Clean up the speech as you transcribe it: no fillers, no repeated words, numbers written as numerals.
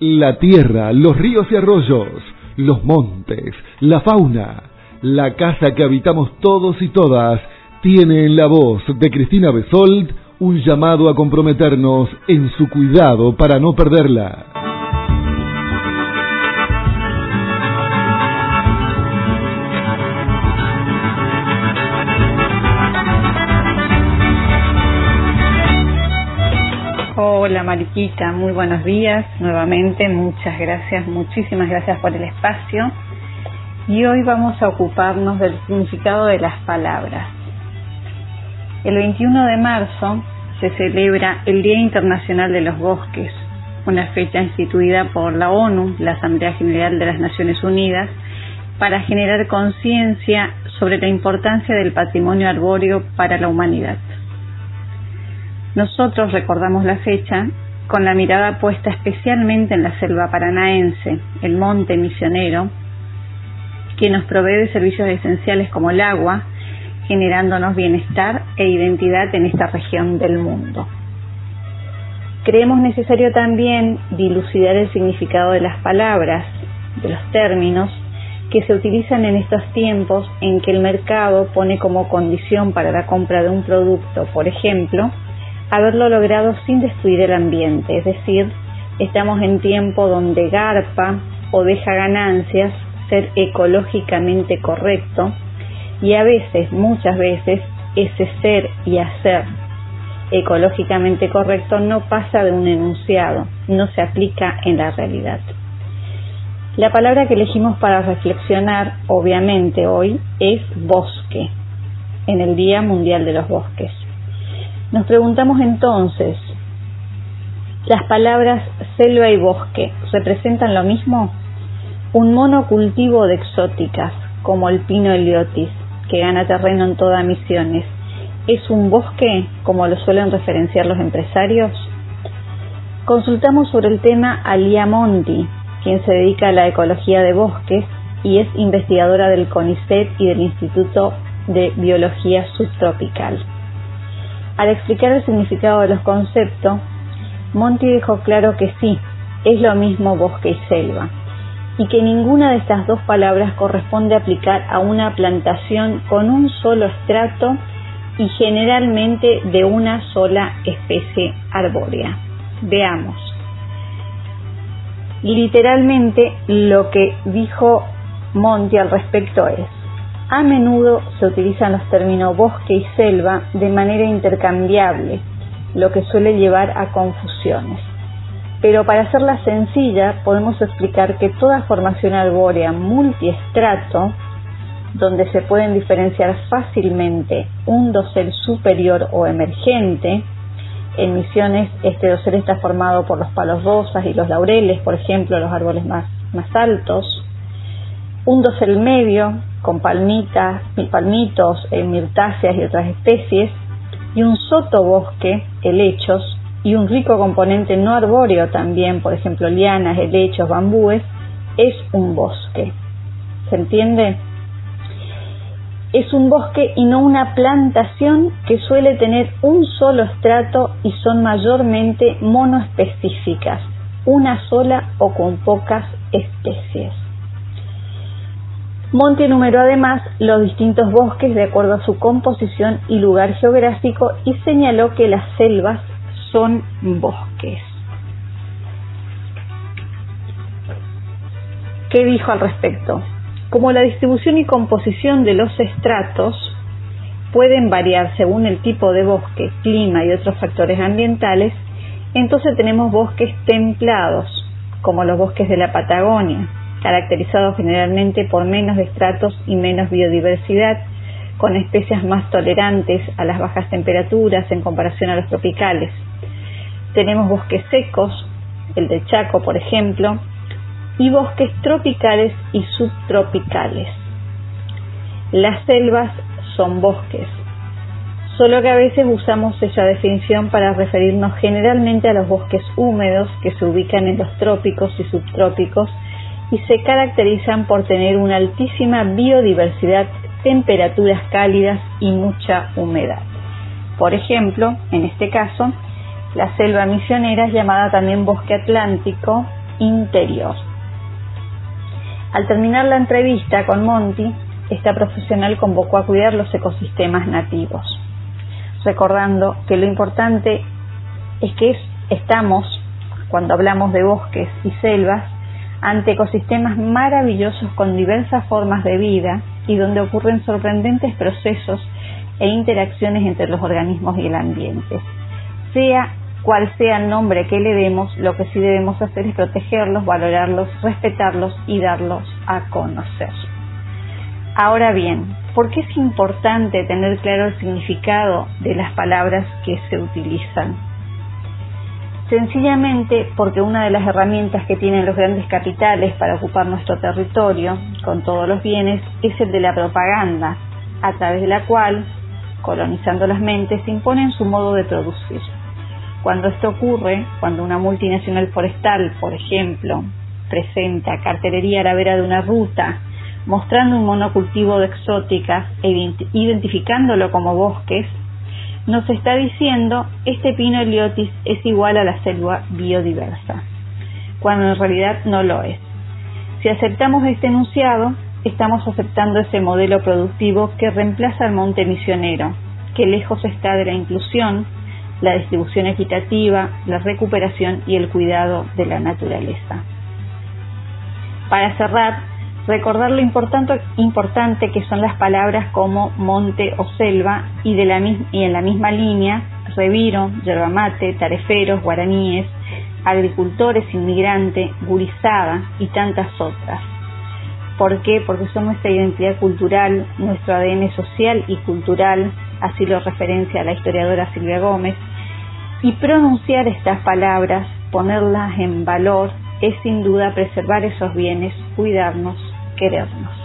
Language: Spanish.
La tierra, los ríos y arroyos, los montes, la fauna, la casa que habitamos todos y todas, tiene en la voz de Cristina Besold un llamado a comprometernos en su cuidado para no perderla. Hola Mariquita, muy buenos días nuevamente, muchas gracias, muchísimas gracias por el espacio. Y hoy vamos a ocuparnos del significado de las palabras. El 21 de marzo se celebra el Día Internacional de los Bosques, una fecha instituida por la ONU, la Asamblea General de las Naciones Unidas, para generar conciencia sobre la importancia del patrimonio arbóreo para la humanidad. Nosotros recordamos la fecha con la mirada puesta especialmente en la selva paranaense, el monte misionero, que nos provee de servicios esenciales como el agua, generándonos bienestar e identidad en esta región del mundo. Creemos necesario también dilucidar el significado de las palabras, de los términos que se utilizan en estos tiempos en que el mercado pone como condición para la compra de un producto, por ejemplo, haberlo logrado sin destruir el ambiente, es decir, estamos en tiempo donde garpa o deja ganancias ser ecológicamente correcto, y a veces, muchas veces, ese ser y hacer ecológicamente correcto no pasa de un enunciado, no se aplica en la realidad. La palabra que elegimos para reflexionar, obviamente hoy, es bosque, en el Día Mundial de los Bosques. Nos preguntamos entonces, ¿las palabras selva y bosque representan lo mismo? Un monocultivo de exóticas, como el pino heliotis, que gana terreno en todas Misiones, ¿es un bosque, como lo suelen referenciar los empresarios? Consultamos sobre el tema a Lía Monti, quien se dedica a la ecología de bosques y es investigadora del CONICET y del Instituto de Biología Subtropical. Al explicar el significado de los conceptos, Monti dejó claro que sí, es lo mismo bosque y selva, y que ninguna de estas dos palabras corresponde aplicar a una plantación con un solo estrato y generalmente de una sola especie arbórea. Veamos. Literalmente lo que dijo Monti al respecto es: a menudo se utilizan los términos bosque y selva de manera intercambiable, lo que suele llevar a confusiones. Pero para hacerla sencilla, podemos explicar que toda formación arbórea multiestrato, donde se pueden diferenciar fácilmente un dosel superior o emergente, en Misiones este dosel está formado por los palos rosas y los laureles, por ejemplo, los árboles más altos, un dosel medio, con palmitos, mirtáceas y otras especies, y un sotobosque, helechos, y un rico componente no arbóreo también, por ejemplo, lianas, helechos, bambúes, es un bosque. ¿Se entiende? Es un bosque y no una plantación que suele tener un solo estrato y son mayormente monoespecíficas, una sola o con pocas especies. Monti enumeró además los distintos bosques de acuerdo a su composición y lugar geográfico y señaló que las selvas son bosques. ¿Qué dijo al respecto? Como la distribución y composición de los estratos pueden variar según el tipo de bosque, clima y otros factores ambientales, entonces tenemos bosques templados, como los bosques de la Patagonia, caracterizados generalmente por menos estratos y menos biodiversidad, con especies más tolerantes a las bajas temperaturas en comparación a los tropicales. Tenemos bosques secos, el de Chaco, por ejemplo, y bosques tropicales y subtropicales. Las selvas son bosques, solo que a veces usamos esa definición para referirnos generalmente a los bosques húmedos que se ubican en los trópicos y subtrópicos y se caracterizan por tener una altísima biodiversidad, temperaturas cálidas y mucha humedad. Por ejemplo, en este caso, la selva misionera es llamada también bosque atlántico interior. Al terminar la entrevista con Monty, esta profesional convocó a cuidar los ecosistemas nativos, recordando que lo importante es que estamos, cuando hablamos de bosques y selvas, ante ecosistemas maravillosos con diversas formas de vida y donde ocurren sorprendentes procesos e interacciones entre los organismos y el ambiente. Sea cual sea el nombre que le demos, lo que sí debemos hacer es protegerlos, valorarlos, respetarlos y darlos a conocer. Ahora bien, ¿por qué es importante tener claro el significado de las palabras que se utilizan? Sencillamente porque una de las herramientas que tienen los grandes capitales para ocupar nuestro territorio con todos los bienes es el de la propaganda, a través de la cual, colonizando las mentes, imponen su modo de producir. Cuando esto ocurre, cuando una multinacional forestal, por ejemplo, presenta cartelería a la vera de una ruta, mostrando un monocultivo de exóticas e identificándolo como bosques, nos está diciendo este pino heliotis es igual a la selva biodiversa, cuando en realidad no lo es. Si aceptamos este enunciado, estamos aceptando ese modelo productivo que reemplaza al monte misionero, que lejos está de la inclusión, la distribución equitativa, la recuperación y el cuidado de la naturaleza. Para cerrar, recordar lo importante que son las palabras como monte o selva y en la misma línea, reviro, yerba mate, tareferos, guaraníes, agricultores, inmigrante, gurizada y tantas otras. ¿Por qué? Porque son nuestra identidad cultural, nuestro ADN social y cultural, así lo referencia la historiadora Silvia Gómez, y pronunciar estas palabras, ponerlas en valor, es sin duda preservar esos bienes, cuidarnos, querernos.